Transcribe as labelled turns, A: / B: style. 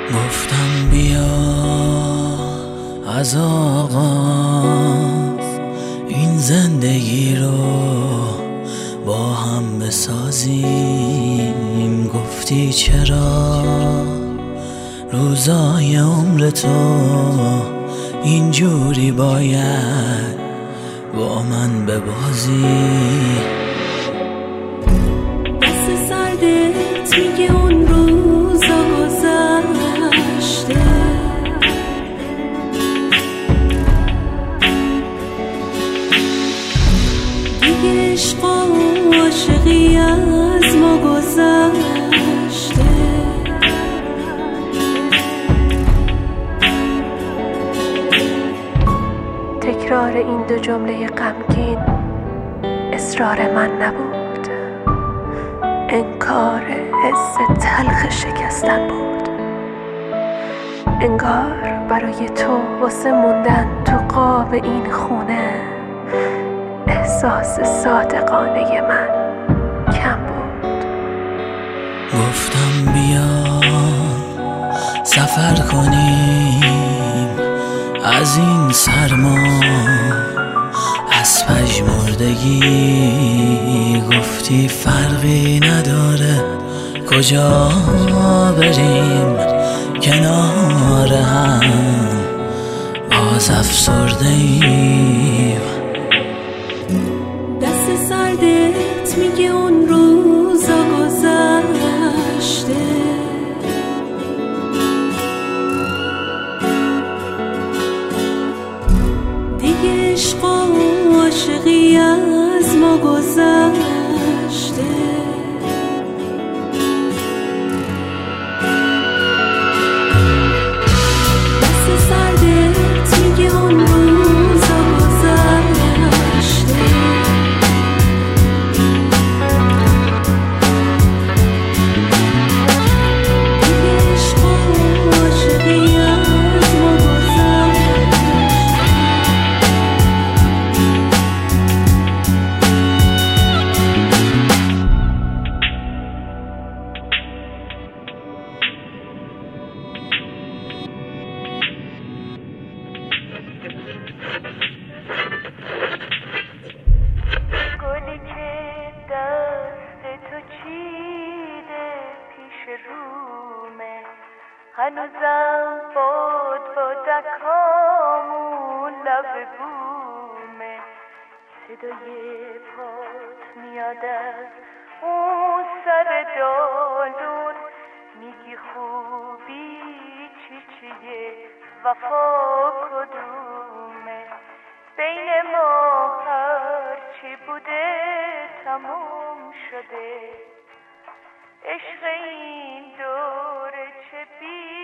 A: گفتم بیا از آغاز این زندگی رو با هم بسازیم. گفتی چرا روزای عمر تو اینجوری باید با من ببازی.
B: دست سردت میگه اون روزا گذشته، دیگه عشق و عاشقی از ما گذشته. تکرار این دو جمله غمگین اصرار من نبود، انکار حس تلخ شکستن بود. انگار برای تو واسه موندن تو قاب این خونه احساس صادقانه من کم بود.
A: گفتم بیا سفر کنیم از این سرما، از پژمردگی. گفتی فرقی نداره کجا بریم، کنار هم باز افسرده ایم.
B: دست سردت میگه اون روزا گذشته، دیگه عشق و عاشقی از ما گذشته. دست سردت میگه اون روزا گذشته، دیگه عشق و عاشقی از ما گذشته. گلی که دست تو چیده پیش رومه، هنوزم باد با دکامون لب بومه. صدای پات میاد از اون سر دالون، میگی خوبی چیه وفا کدومه. بین ما هرچی بوده تموم شده، عشق این دوره چه بی